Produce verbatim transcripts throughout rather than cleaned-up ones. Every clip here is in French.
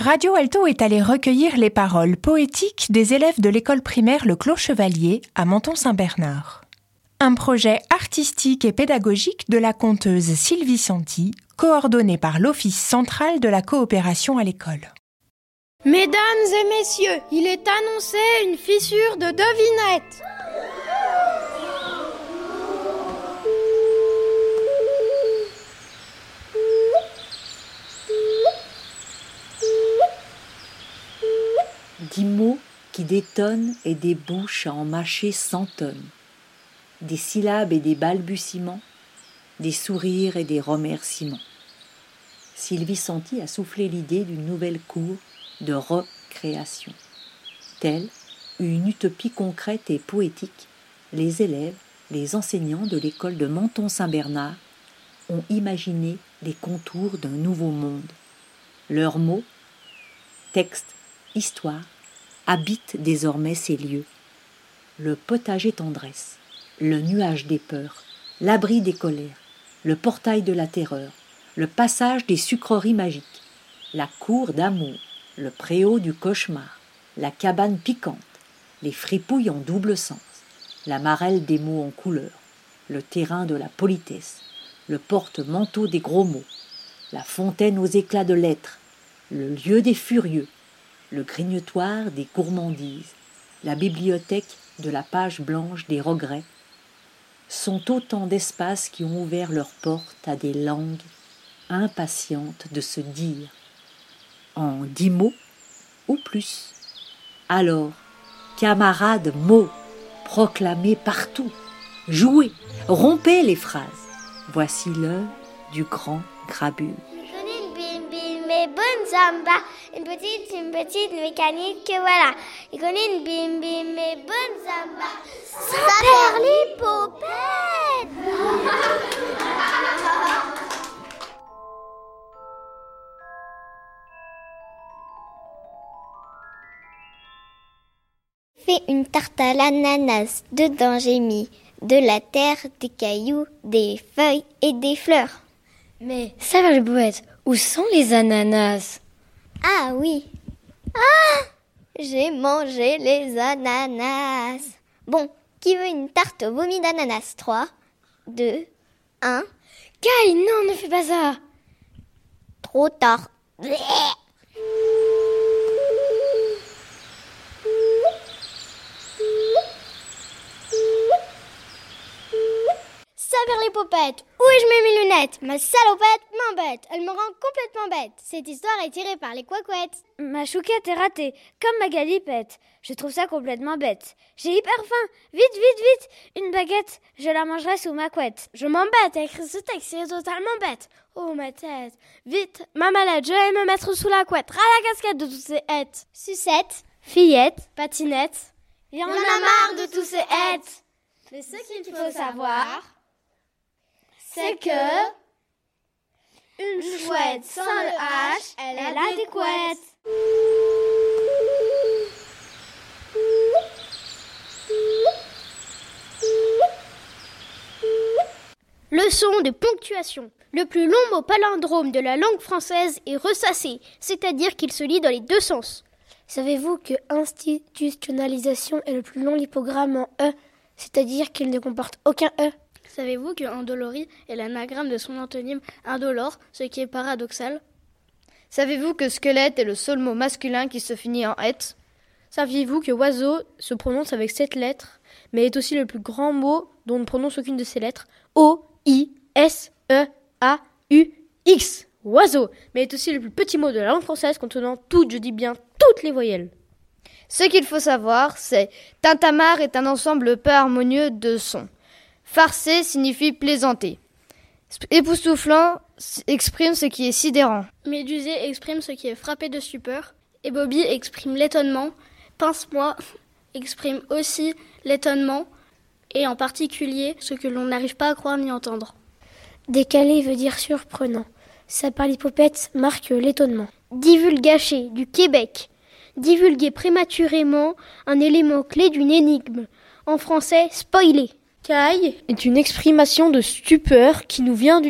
Radio Alto est allé recueillir les paroles poétiques des élèves de l'école primaire Le Clos Chevalier à Menton-Saint-Bernard. Un projet artistique et pédagogique de la conteuse Sylvie Santi, coordonné par l'Office central de la coopération à l'école. Mesdames et messieurs, il est annoncé une fissure de devinette. Dix mots qui détonnent et des bouches à en mâcher cent tonnes. Des syllabes et des balbutiements, des sourires et des remerciements. Sylvie Santi a soufflé l'idée d'une nouvelle cour de recréation. Telle une utopie concrète et poétique, les élèves, les enseignants de l'école de Menton-Saint-Bernard ont imaginé les contours d'un nouveau monde. Leurs mots, texte, histoire, habitent désormais ces lieux. Le potager tendresse, le nuage des peurs, l'abri des colères, le portail de la terreur, le passage des sucreries magiques, la cour d'amour, le préau du cauchemar, la cabane piquante, les fripouilles en double sens, la marelle des mots en couleur, le terrain de la politesse, le porte-manteau des gros mots, la fontaine aux éclats de lettres, le lieu des furieux, le grignotoir des gourmandises, la bibliothèque de la page blanche des regrets, sont autant d'espaces qui ont ouvert leurs portes à des langues impatientes de se dire, en dix mots ou plus. Alors, camarades mots, proclamez partout, jouez, rompez les phrases. Voici l'heure du grand grabule. Mais bonne samba, une petite, une petite mécanique, voilà. Il connaît une bim bim, mais bonne samba. Ça perd les popettes. Fais une tarte à l'ananas, dedans j'ai mis de la terre, des cailloux, des feuilles et des fleurs. Mais ça va les poètes. Où sont les ananas? Ah oui. Ah, j'ai mangé les ananas. Bon, qui veut une tarte au vomi d'ananas? Trois, deux, un. Kai, non, ne fais pas ça. Trop tard. Vers les popettes, où ai-je mis mes lunettes? Ma salopette m'embête, elle me rend complètement bête. Cette histoire est tirée par les couacouettes. Ma chouquette est ratée, comme ma galipette. Je trouve ça complètement bête. J'ai hyper faim, vite, vite, vite. Une baguette, je la mangerai sous ma couette. Je m'embête à écrire ce texte, c'est totalement bête. Oh ma tête, vite, ma mallette, je vais me mettre sous la couette. Ras la casquette de toutes ces hêtes. Sucette, fillette, patinette. Il y en a marre de tous ces hêtes. Mais ce qu'il faut savoir, c'est que une chouette sans le H, elle a des couettes. Leçon de ponctuation. Le plus long mot palindrome de la langue française est ressassé, c'est-à-dire qu'il se lit dans les deux sens. Savez-vous que institutionnalisation est le plus long lipogramme en E, c'est-à-dire qu'il ne comporte aucun E? Savez-vous que endolorie est l'anagramme de son antonyme indolore, ce qui est paradoxal? Savez-vous que squelette est le seul mot masculin qui se finit en ette? Saviez-vous que oiseau se prononce avec sept lettres, mais est aussi le plus grand mot dont on ne prononce aucune de ces lettres? O, I, S, E, A, U, X. Oiseau, mais est aussi le plus petit mot de la langue française contenant toutes, je dis bien toutes les voyelles. Ce qu'il faut savoir, c'est tintamarre est un ensemble peu harmonieux de sons. Farcer signifie plaisanter. Époustouflant exprime ce qui est sidérant. Médusé exprime ce qui est frappé de stupeur. Et Bobby exprime l'étonnement. Pince-moi exprime aussi l'étonnement. Et en particulier ce que l'on n'arrive pas à croire ni entendre. Décalé veut dire surprenant. Ça par l'hypopète marque l'étonnement. Divulgacher du Québec. Divulguer prématurément un élément clé d'une énigme. En français, spoiler. Caille est une exprimation de stupeur qui nous vient du Tchad.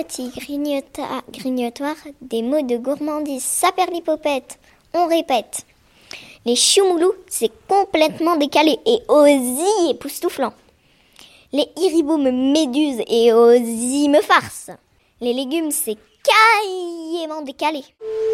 petit grignota- grignotoir des mots de gourmandise. Saperlipopette, on répète. Les choumoulous, c'est complètement décalé et aussi époustouflant. Les hiribos me médusent et aussi me farcent. Les légumes, c'est carrément décalé.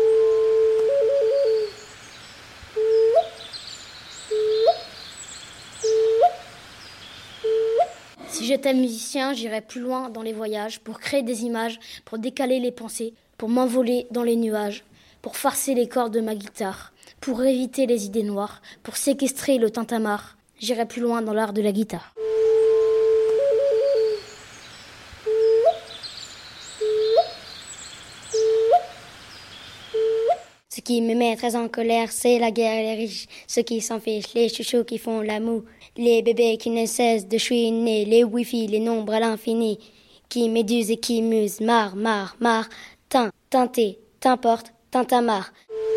Si j'étais musicien, j'irais plus loin dans les voyages pour créer des images, pour décaler les pensées, pour m'envoler dans les nuages, pour farcer les cordes de ma guitare, pour éviter les idées noires, pour séquestrer le tintamarre. J'irais plus loin dans l'art de la guitare. Ce qui me met très en colère, c'est la guerre et les riches. Ceux qui s'en fichent, les chouchous qui font l'amour. Les bébés qui ne cessent de chouiner, les wifi, les nombres à l'infini. Qui médusent et qui musent, marre, marre, marre. Teint, teinté, t'importe, tintamarre.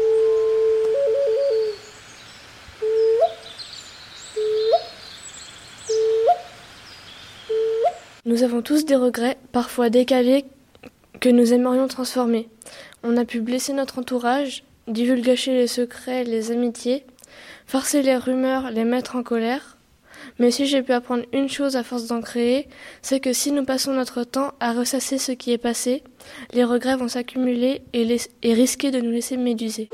Nous avons tous des regrets, parfois décalés, que nous aimerions transformer. On a pu blesser notre entourage, divulgacher les secrets, les amitiés, farcer les rumeurs, les mettre en colère. Mais si j'ai pu apprendre une chose à force d'en créer, c'est que si nous passons notre temps à ressasser ce qui est passé, les regrets vont s'accumuler et, les, et risquer de nous laisser méduser.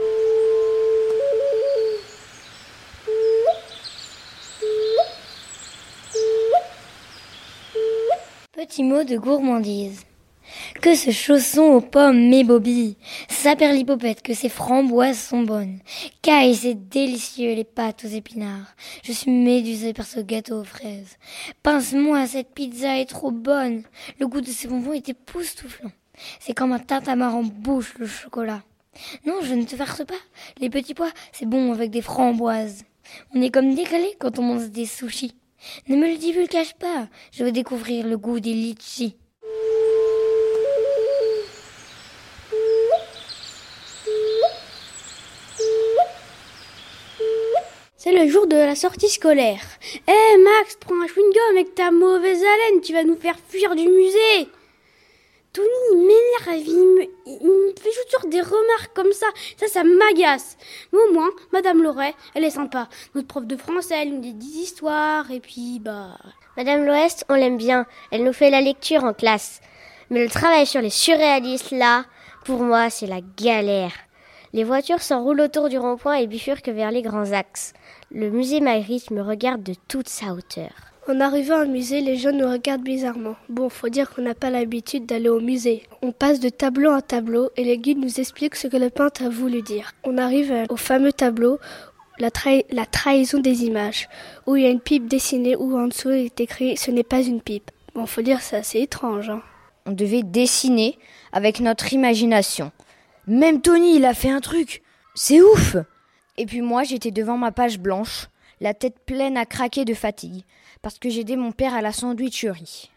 Petit mot de gourmandise. Que ce chausson aux pommes m'ébobille, saperlipopette, que ces framboises sont bonnes, caille, c'est délicieux les pâtes aux épinards, je suis médusée par ce gâteau aux fraises, pince-moi, cette pizza est trop bonne, le goût de ces bonbons est époustouflant, c'est comme un tintamarre en bouche le chocolat. Non, je ne te farce pas, les petits pois, c'est bon avec des framboises, on est comme décalé quand on mange des sushis. Ne me le divulgage pas, je veux découvrir le goût des litchis. C'est le jour de la sortie scolaire. Hé hey Max, prends un chewing-gum avec ta mauvaise haleine, tu vas nous faire fuir du musée. Tony, il m'énerve, il me, il me fait toujours des remarques comme ça, ça, ça m'agace. Mais au moins, Madame Loret, elle est sympa. Notre prof de français, elle nous dit des histoires, et puis, bah... Madame l'Ouest, on l'aime bien, elle nous fait la lecture en classe. Mais le travail sur les surréalistes, là, pour moi, c'est la galère. Les voitures s'enroulent autour du rond-point et bifurquent vers les grands axes. Le musée Magritte me regarde de toute sa hauteur. En arrivant au musée, les gens nous regardent bizarrement. Bon, faut dire qu'on n'a pas l'habitude d'aller au musée. On passe de tableau en tableau et les guides nous expliquent ce que le peintre a voulu dire. On arrive au fameux tableau, la, trahi- la trahison des images, où il y a une pipe dessinée où en dessous il est écrit « ce n'est pas une pipe ». Bon, faut dire c'est assez étrange. Hein. On devait dessiner avec notre imagination. Même Tony, il a fait un truc. C'est ouf! Et puis moi, j'étais devant ma page blanche, la tête pleine à craquer de fatigue, parce que j'ai aidé mon père à la sandwicherie.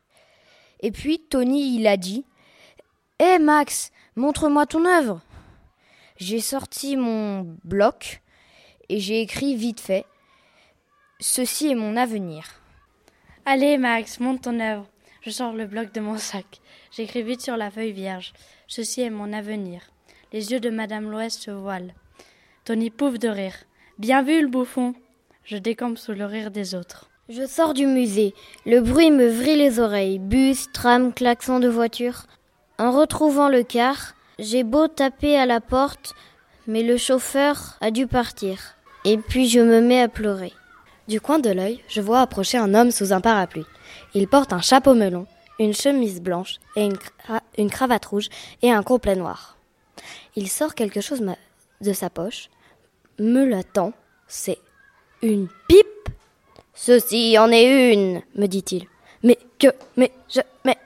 Et puis, Tony, il a dit « Hé hey Max, montre-moi ton œuvre !» J'ai sorti mon bloc et j'ai écrit vite fait « Ceci est mon avenir ». Allez Max, montre ton œuvre. Je sors le bloc de mon sac. J'écris vite sur la feuille vierge. Ceci est mon avenir. Les yeux de Madame l'Ouest se voilent. Tony pouffe de rire. Bien vu le bouffon. Je décampe sous le rire des autres. Je sors du musée. Le bruit me vrille les oreilles. Bus, tram, klaxon de voiture. En retrouvant le car, j'ai beau taper à la porte, mais le chauffeur a dû partir. Et puis je me mets à pleurer. Du coin de l'œil, je vois approcher un homme sous un parapluie. Il porte un chapeau melon, une chemise blanche et une, cra- une cravate rouge et un complet noir. Il sort quelque chose ma- de sa poche, me la tend. C'est une pipe. Ceci en est une, me dit-il. Mais que, mais je, mais...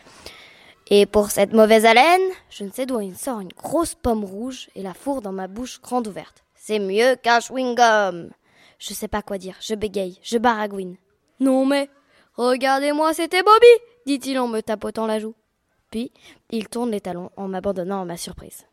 Et pour cette mauvaise haleine, je ne sais d'où il sort une grosse pomme rouge et la fourre dans ma bouche grande ouverte. C'est mieux qu'un chewing-gum. Je sais pas quoi dire, je bégaye, je baragouine. Non mais, regardez-moi, c'était Bobby, dit-il en me tapotant la joue. Puis, il tourne les talons en m'abandonnant à ma surprise.